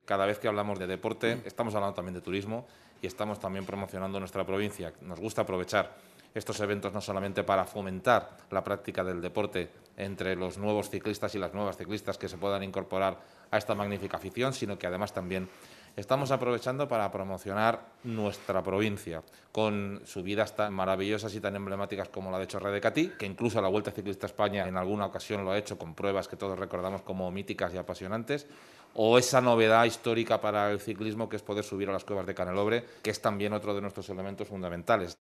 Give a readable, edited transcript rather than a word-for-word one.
Cada vez que hablamos de deporte, estamos hablando también de turismo y estamos también promocionando nuestra provincia. Nos gusta aprovechar estos eventos no solamente para fomentar la práctica del deporte entre los nuevos ciclistas y las nuevas ciclistas que se puedan incorporar a esta magnífica afición, sino que además también estamos aprovechando para promocionar nuestra provincia con subidas tan maravillosas y tan emblemáticas como la de Chorre de Catí, que incluso la Vuelta Ciclista a España en alguna ocasión lo ha hecho con pruebas que todos recordamos como míticas y apasionantes, o esa novedad histórica para el ciclismo que es poder subir a las cuevas de Canelobre, que es también otro de nuestros elementos fundamentales.